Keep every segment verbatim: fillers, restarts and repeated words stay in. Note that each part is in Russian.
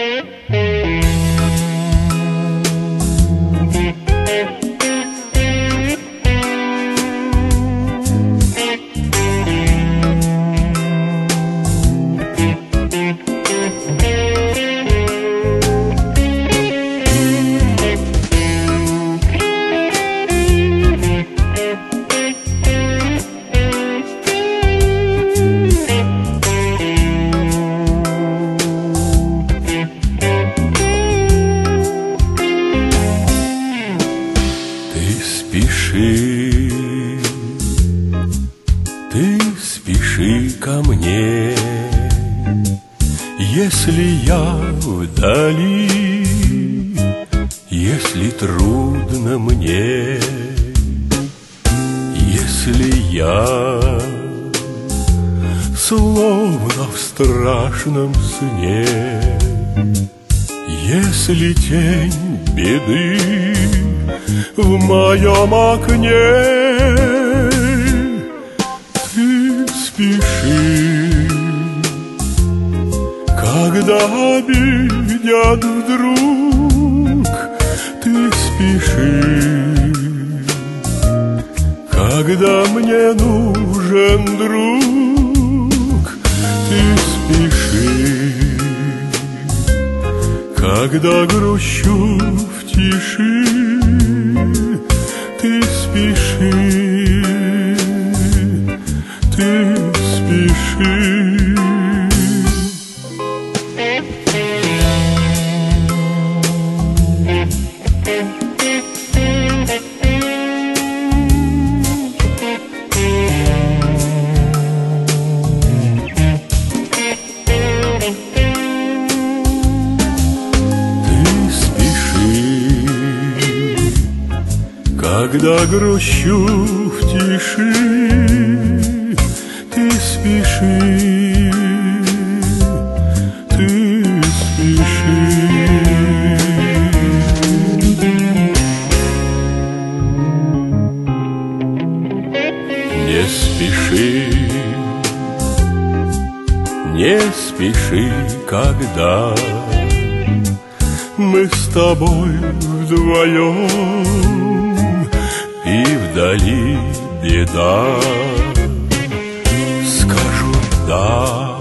Спеши, ты спеши ко мне, если я вдали, если трудно мне, если я словно в страшном сне, если тень беды в моем окне. Ты спеши, когда обидят вдруг. Ты спеши, когда мне нужен друг. Ты спеши, когда грущу в тиши. Ты спеши, ты спеши. Когда грущу в тиши, ты спеши, ты спеши. Не спеши, не спеши, когда мы с тобой вдвоем, и вдали беда. Скажу да,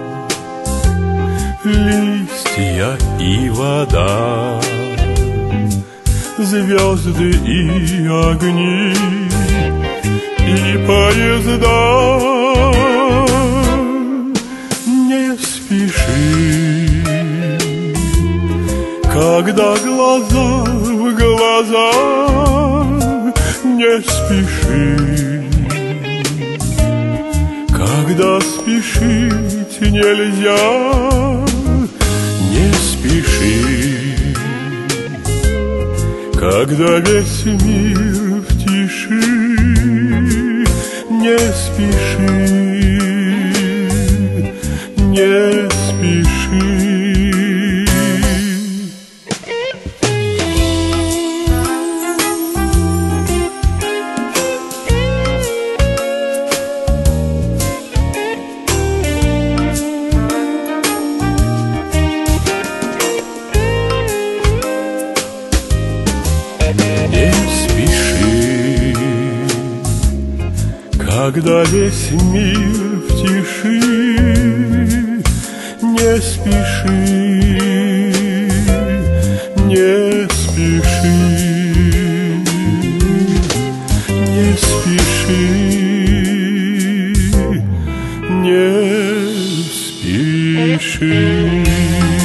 листья и вода, звезды и огни, и поезда. Не спеши, когда глаза в глаза. Не спеши, когда спешить нельзя. Не спеши, когда весь мир в тиши. Не спеши, не спеши. Не спеши, когда весь мир в тиши. Не спеши, не спеши, не спеши, не спеши.